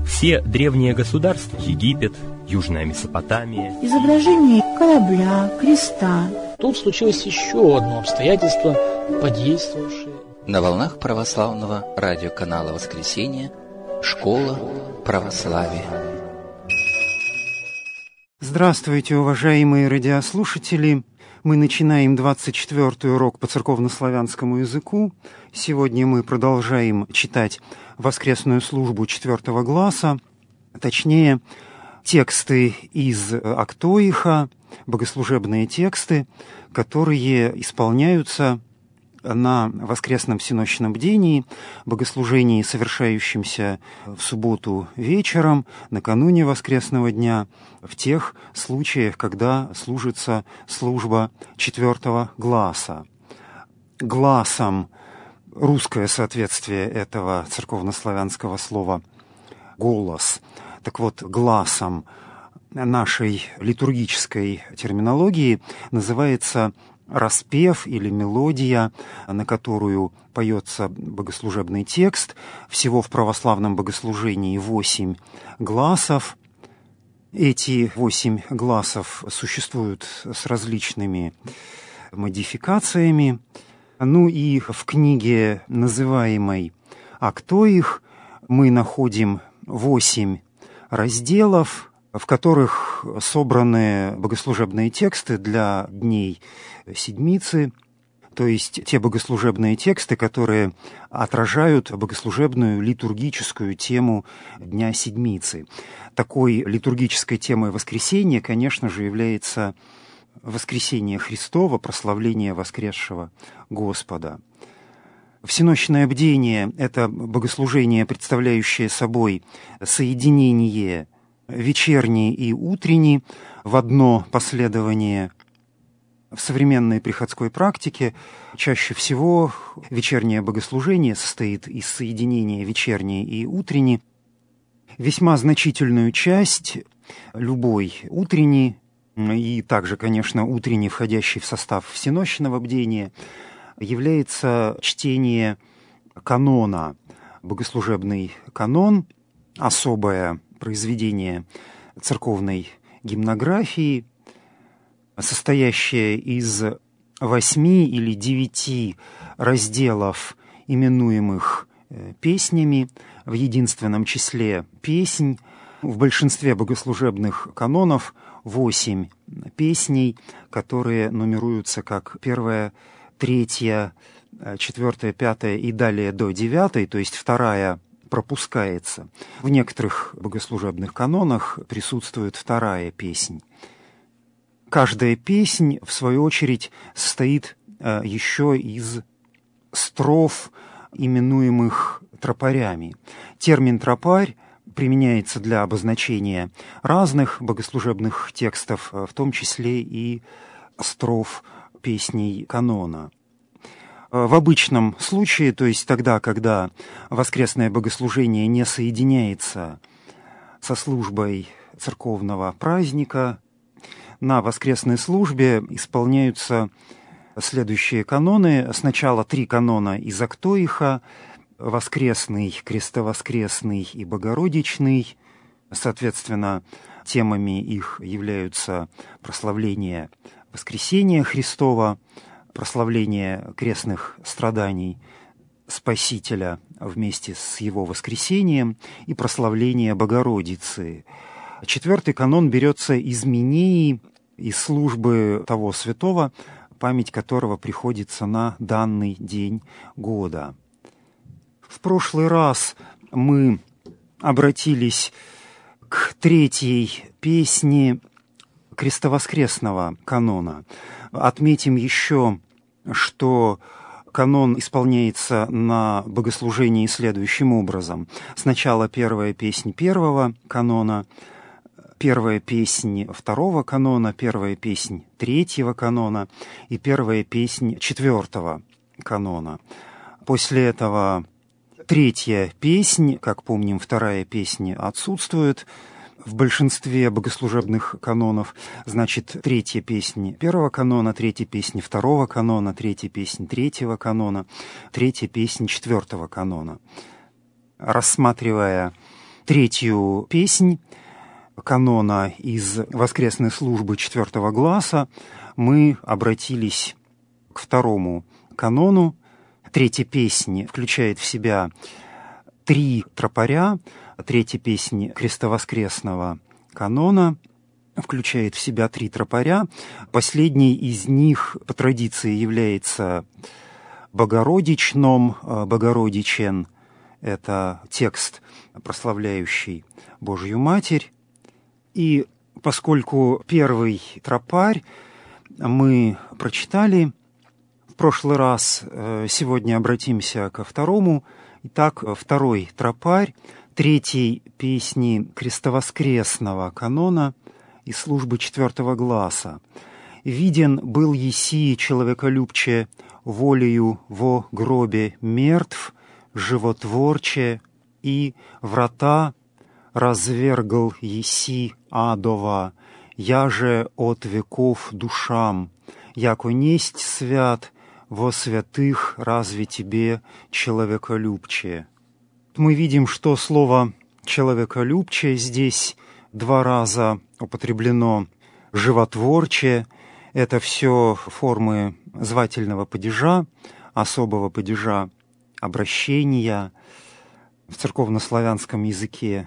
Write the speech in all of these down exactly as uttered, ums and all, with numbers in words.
Все древние государства, Египет, Южная Месопотамия. Изображение корабля, креста. Тут случилось еще одно обстоятельство, подействовавшее. На волнах православного радиоканала «Воскресенье» «Школа православия». Здравствуйте, уважаемые радиослушатели! Мы начинаем двадцать четвёртый урок по церковнославянскому языку. Сегодня мы продолжаем читать воскресную службу четвертого гласа, точнее, тексты из Актоиха, богослужебные тексты, которые исполняются на воскресном всенощном бдении, богослужении, совершающемся в субботу вечером, накануне воскресного дня, в тех случаях, когда служится служба четвертого гласа. Гласом, русское соответствие этого церковнославянского слова «голос», так вот, гласом нашей литургической терминологии называется распев или мелодия, на которую поется богослужебный текст. Всего в православном богослужении восемь гласов. Эти восемь гласов существуют с различными модификациями. Ну и в книге, называемой «Актоих», мы находим восемь разделов, в которых собраны богослужебные тексты для дней Седмицы, то есть те богослужебные тексты, которые отражают богослужебную литургическую тему Дня Седмицы. Такой литургической темой воскресения, конечно же, является воскресение Христово, прославление воскресшего Господа. Всенощное бдение – это богослужение, представляющее собой соединение вечерний и утренний в одно последование. В современной приходской практике чаще всего вечернее богослужение состоит из соединения вечерней и утренней. Весьма значительную часть любой утренний и также, конечно, утренний, входящий в состав всенощного бдения, является чтение канона, богослужебный канон, особое произведение церковной гимнографии, состоящее из восьми или девяти разделов, именуемых песнями, в единственном числе песнь. В большинстве богослужебных канонов восемь песней, которые нумеруются как первая, третья, четвертая, пятая и далее до девятой, то есть вторая пропускается. В некоторых богослужебных канонах присутствует вторая песнь. Каждая песнь, в свою очередь, состоит э, еще из строф, именуемых тропарями. Термин «тропарь» применяется для обозначения разных богослужебных текстов, в том числе и строф песней канона. В обычном случае, то есть тогда, когда воскресное богослужение не соединяется со службой церковного праздника, на воскресной службе исполняются следующие каноны. Сначала три канона из Актоиха: воскресный, крестовоскресный и богородичный. Соответственно, темами их являются прославление воскресения Христова, прославление крестных страданий Спасителя вместе с его воскресением и прославление Богородицы. Четвертый канон берется из Минеи, из службы того святого, память которого приходится на данный день года. В прошлый раз мы обратились к третьей песне крестовоскресного канона. Отметим еще, что канон исполняется на богослужении следующим образом. Сначала первая песнь первого канона, первая песнь второго канона, первая песнь третьего канона и первая песнь четвертого канона. После этого третья песнь, как помним, вторая песня отсутствует в большинстве богослужебных канонов. Значит, третья песня первого канона, третья песня второго канона, третья песня третьего канона, третья песня четвертого канона. Рассматривая третью песнь канона из воскресной службы четвертого гласа, мы обратились к второму канону. Третья песня включает в себя три тропаря. Третья песня крестовоскресного канона включает в себя три тропаря. Последний из них по традиции является Богородичном, Богородичен. Это текст, прославляющий Божью Матерь. И поскольку первый тропарь мы прочитали в прошлый раз, сегодня обратимся ко второму. Итак, второй тропарь третьей песни крестовоскресного канона из службы четвертого гласа. «Виден был еси человеколюбче волею во гробе мертв, животворче, и врата развергл еси адова, я же от веков душам, яко несть свят во святых разве тебе человеколюбче». Мы видим, что слово «человеколюбче» здесь два раза употреблено. «Животворче» — это все формы звательного падежа, особого падежа, обращения в церковнославянском языке.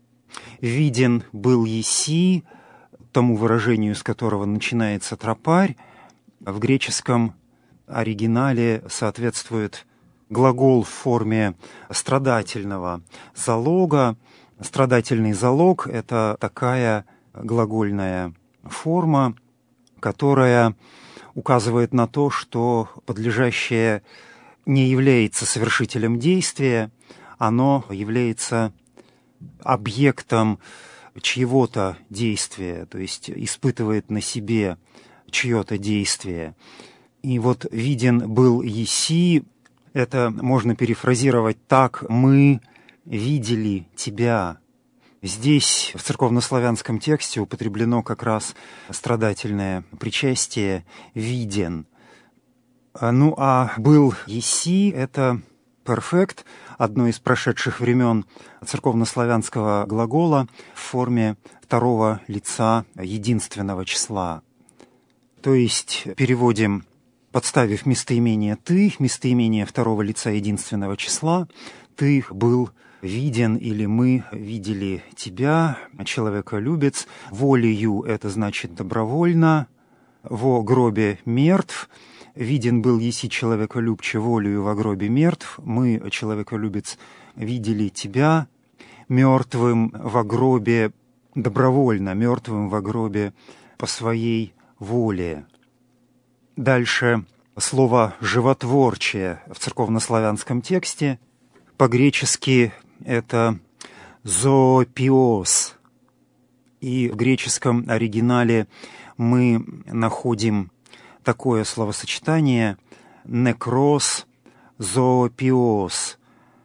«Виден был еси», тому выражению, с которого начинается тропарь, в греческом оригинале соответствует глагол в форме страдательного залога. Страдательный залог — это такая глагольная форма, которая указывает на то, что подлежащее не является совершителем действия, оно является объектом чьего-то действия, то есть испытывает на себе чье-то действие. И вот «виден был еси» — это можно перефразировать так: «мы видели тебя». Здесь в церковнославянском тексте употреблено как раз страдательное причастие «виден». Ну а «был еси» — это перфект, одно из прошедших времен церковнославянского глагола в форме второго лица единственного числа. То есть переводим, подставив местоимение «ты», местоимение второго лица единственного числа: «ты был виден» или «мы видели тебя, человеколюбец». «Волею» — это значит добровольно. «Во гробе мертв». «Виден был еси человеколюбче волею во гробе мертв». «Мы, человеколюбец, видели тебя мертвым во гробе добровольно, мертвым во гробе по своей воле». Дальше слово «животворчее» в церковнославянском тексте. По-гречески это «зоопиос». И в греческом оригинале мы находим такое словосочетание «некрос зоопиос».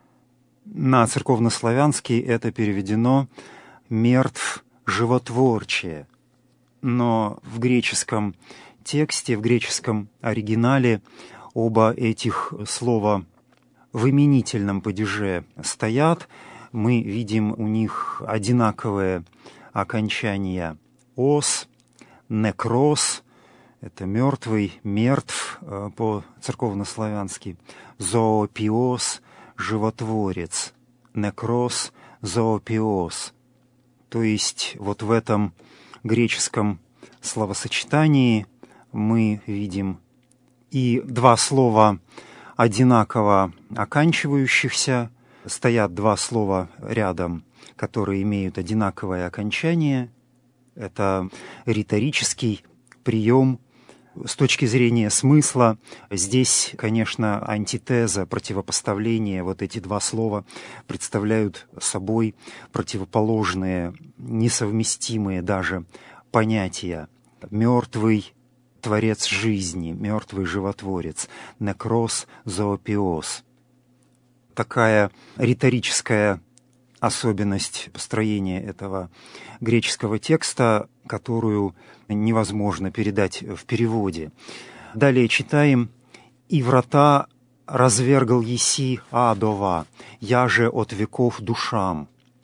На церковнославянский это переведено «мертв животворчее». Но в греческом тексте, в греческом оригинале оба этих слова в именительном падеже стоят. Мы видим у них одинаковое окончание «ос», «некрос» — это мертвый, мертв по-церковнославянски, «зоопиос» — животворец, «некрос» — «зоопиос». То есть вот в этом греческом словосочетании мы видим и два слова одинаково оканчивающихся, стоят два слова рядом, которые имеют одинаковое окончание. Это риторический прием. С точки зрения смысла здесь, конечно, антитеза, противопоставление. Вот эти два слова представляют собой противоположные, несовместимые даже понятия. Мертвый творец жизни, мертвый животворец, некрос зоопиос. Такая риторическая особенность построения этого греческого текста, которую невозможно передать в переводе. Далее читаем: «И врата развергал еси адова, я же от веков душам».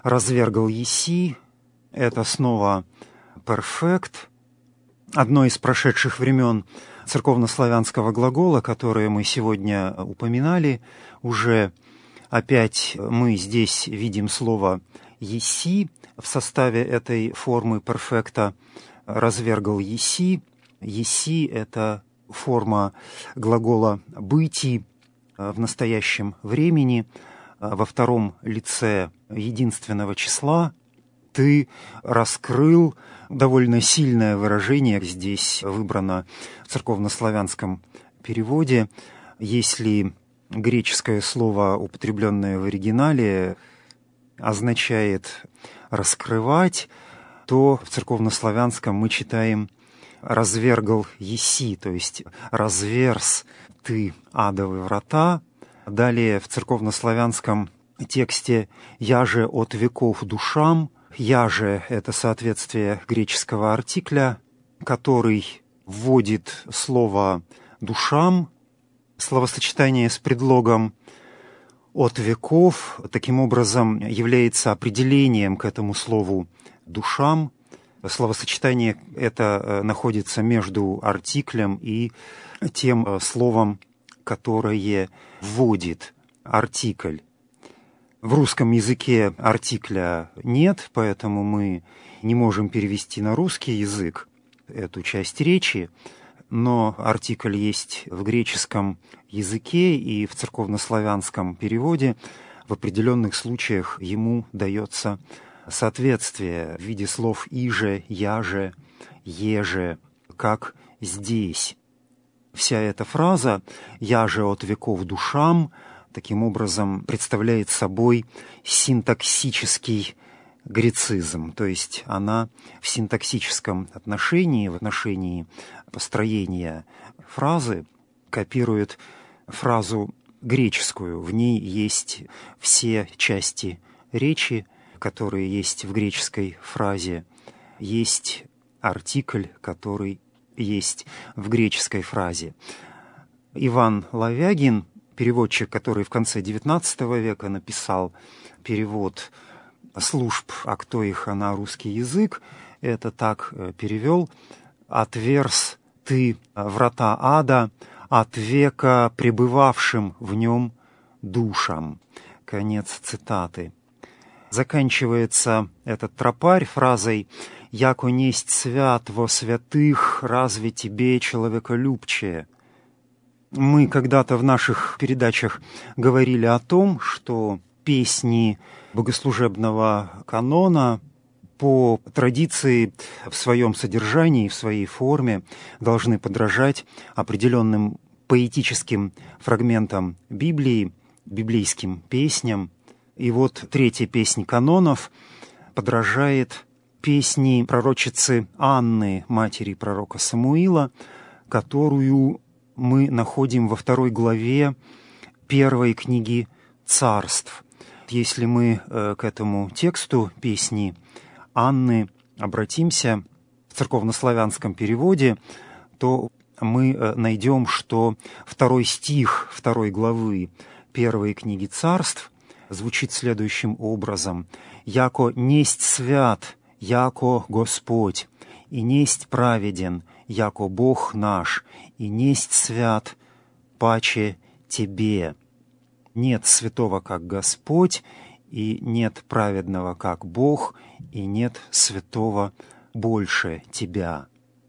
«Развергал еси» — это снова перфект, одно из прошедших времен церковнославянского глагола, которое мы сегодня упоминали. Уже опять мы здесь видим слово «еси» в составе этой формы перфекта. «Развергал еси». «Еси» — это форма глагола «быти» в настоящем времени, во втором лице единственного числа. «Ты раскрыл» — довольно сильное выражение здесь выбрано в церковнославянском переводе. Если греческое слово, употребленное в оригинале, означает «раскрывать», то в церковнославянском мы читаем «развергал еси», то есть «разверз ты адовы врата». Далее в церковнославянском тексте «яже от веков душам». «Яже» — это соответствие греческого артикля, который вводит слово «душам», словосочетание с предлогом «от веков», таким образом является определением к этому слову «душам». Словосочетание это находится между артиклем и тем словом, которое вводит артикль. В русском языке артикля нет, поэтому мы не можем перевести на русский язык эту часть речи, но артикль есть в греческом языке и в церковнославянском переводе. В определенных случаях ему дается соответствие в виде слов «иже», «яже», «еже», как здесь. Вся эта фраза «яже от веков душам» таким образом представляет собой синтаксический грецизм, то есть она в синтаксическом отношении, в отношении построения фразы копирует фразу греческую. В ней есть все части речи, которые есть в греческой фразе, есть артикль, который есть в греческой фразе. Иван Лавягин, переводчик, который в конце девятнадцатого века написал перевод служб «А кто их на русский язык», это так перевел: «Отверз ты врата ада от века пребывавшим в нем душам». Конец цитаты. Заканчивается этот тропарь фразой «Яко несть свят во святых, разве тебе человеколюбче». Мы когда-то в наших передачах говорили о том, что песни богослужебного канона по традиции в своем содержании, в своей форме должны подражать определенным поэтическим фрагментам Библии, библейским песням. И вот третья песнь канонов подражает песни пророчицы Анны, матери пророка Самуила, которую мы находим во второй главе первой книги Царств. Если мы э, к этому тексту песни Анны обратимся в церковнославянском переводе, то мы э, найдем, что второй стих второй главы первой книги Царств звучит следующим образом: «Яко несть свят, яко Господь, и несть праведен, яко Бог наш, и несть свят, паче Тебе. Нет святого, как Господь, и нет праведного, как Бог, и нет святого больше Тебя».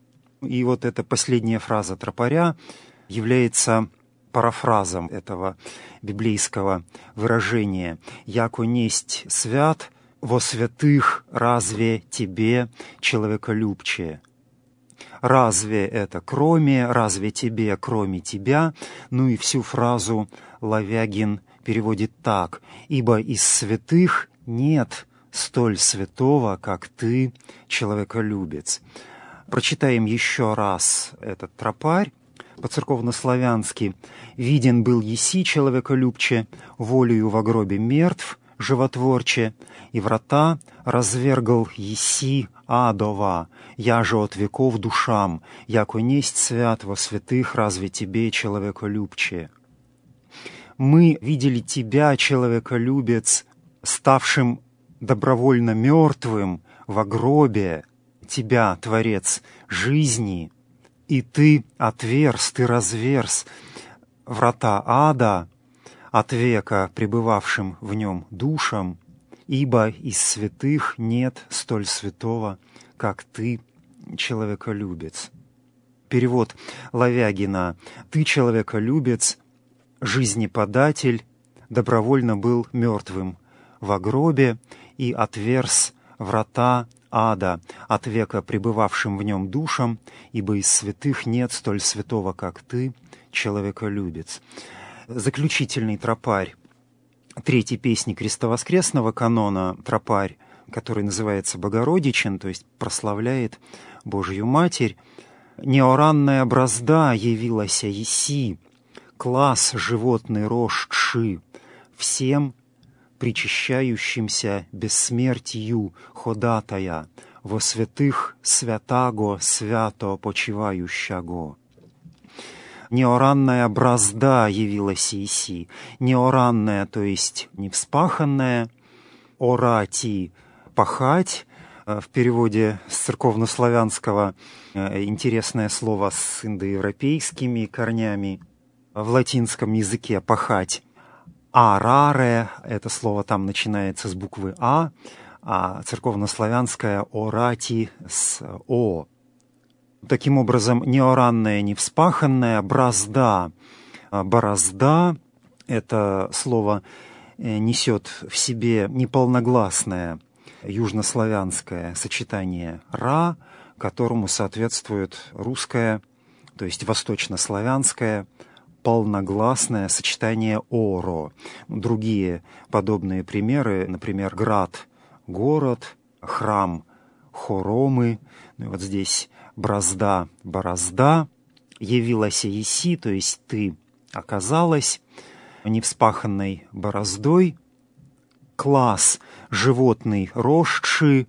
И вот эта последняя фраза тропаря является парафразом этого библейского выражения: «Яко несть свят, во святых разве тебе человеколюбче». «Разве» — это «кроме», «разве тебе», «кроме тебя». Ну и всю фразу Лавягин переводит так: «Ибо из святых нет столь святого, как ты, человеколюбец». Прочитаем еще раз этот тропарь. По-церковнославянски: «Виден был еси человеколюбче, волею во гробе мертв, животворче, и врата развергал еси адова, яже от веков душам, яко несть свят во святых, разве тебе человеколюбче». Мы видели тебя, человеколюбец, ставшим добровольно мертвым во гробе тебя, Творец жизни, и ты отверз, ты разверз врата ада от века пребывавшим в нем душам, ибо из святых нет столь святого, как ты, человеколюбец. Перевод Лавягина: «Ты, человеколюбец, жизнеподатель, добровольно был мертвым во гробе и отверз врата ада от века пребывавшим в нем душам, ибо из святых нет столь святого, как ты, человеколюбец». Заключительный тропарь третьей песни крестовоскресного канона, тропарь, который называется «Богородичен», то есть прославляет Божью Матерь: «Неоранная бразда явилася еси, класс животный рожши, всем причащающимся бессмертию ходатая, во святых святаго свято почивающаго». Неоранная бразда явилась еси. Неоранная, то есть невспаханная, орати — пахать. В переводе с церковнославянского интересное слово с индоевропейскими корнями. В латинском языке пахать. Араре — это слово там начинается с буквы А, а церковнославянское орати с О. Таким образом, неоранная, невспаханная, бразда. Борозда — это слово несет в себе неполногласное южнославянское сочетание «ра», которому соответствует русское, то есть восточнославянское, полногласное сочетание «оро». Другие подобные примеры, например, град — город, храм — хоромы. Вот здесь бразда, борозда, явилась еси, то есть ты оказалась невспаханной бороздой, класс животный рожши,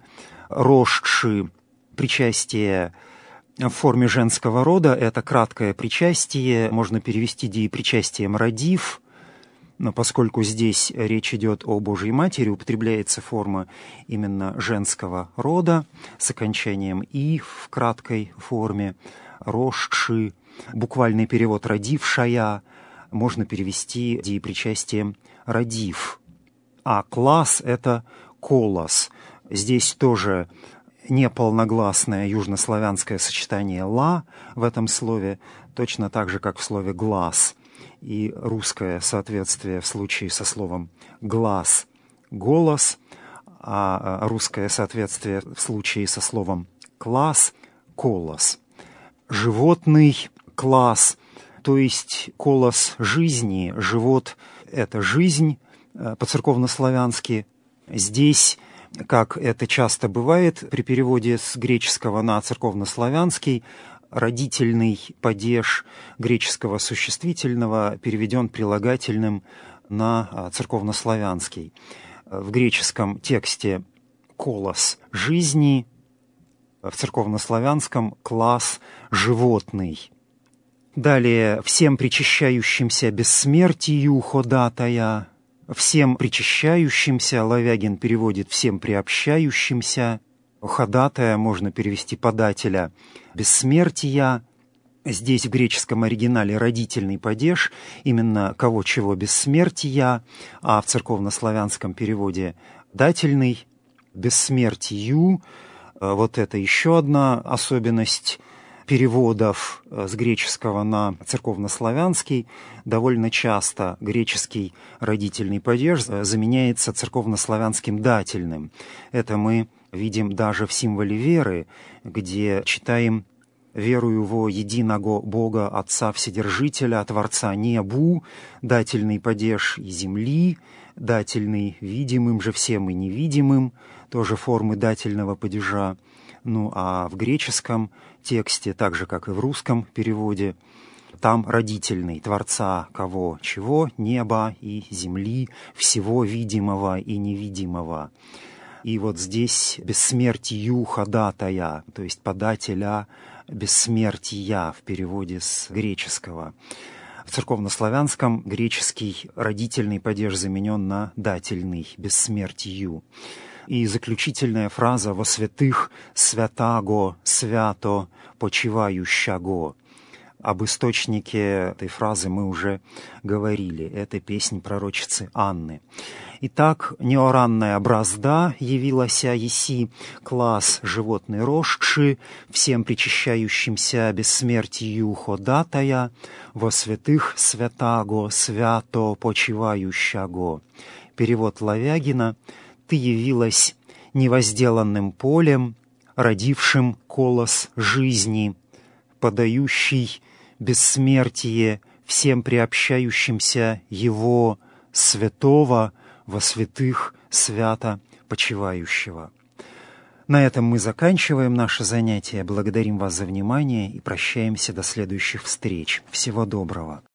рожши причастие в форме женского рода, это краткое причастие, можно перевести деепричастием родив, но поскольку здесь речь идет о Божьей Матери, употребляется форма именно женского рода с окончанием «и» в краткой форме, рожши. Буквальный перевод «родившая» можно перевести деепричастием «родив». А класс — это колос. Здесь тоже неполногласное южнославянское сочетание «ла» в этом слове, точно так же, как в слове «глаз». И русское соответствие в случае со словом «глаз» — «голос», а русское соответствие в случае со словом «класс» — «колос». Животный класс, то есть колос жизни, живот — это жизнь по-церковнославянски. Здесь, как это часто бывает при переводе с греческого на церковнославянский, родительный падеж греческого существительного переведен прилагательным на церковнославянский. В греческом тексте «колос» — жизни, в церковнославянском «класс» — животный. Далее «всем причащающимся бессмертию ходатая», «всем причащающимся» Лавягин переводит «всем приобщающимся», ходатая можно перевести подателя, бессмертия. Здесь в греческом оригинале родительный падеж, именно кого чего бессмертия, а в церковнославянском переводе дательный бессмертию. Вот это еще одна особенность переводов с греческого на церковнославянский. Довольно часто греческий родительный падеж заменяется церковнославянским дательным. Это мы видим даже в символе веры, где читаем «Верую во единого Бога, Отца Вседержителя, Творца небу, дательный падеж и земли, дательный видимым же всем и невидимым», тоже формы дательного падежа. Ну а в греческом тексте, так же как и в русском переводе, там родительный, Творца кого чего, неба и земли, всего видимого и невидимого. И вот здесь бессмертию ходатая, то есть подателя бессмертия в переводе с греческого. В церковнославянском греческий родительный падеж заменен на дательный бессмертию. И заключительная фраза «во святых святаго, свято почивающаго». Об источнике этой фразы мы уже говорили. Это песнь пророчицы Анны. Итак, неоранная бразда явилася еси, класс животный рожши, всем причащающимся бессмертию ходатая, во святых святаго, свято почивающаго. Перевод Лавягина. Ты явилась невозделанным полем, родившим колос жизни, подающий бессмертие всем приобщающимся Его святого во святых свято почивающего. На этом мы заканчиваем наше занятие. Благодарим вас за внимание и прощаемся до следующих встреч. Всего доброго.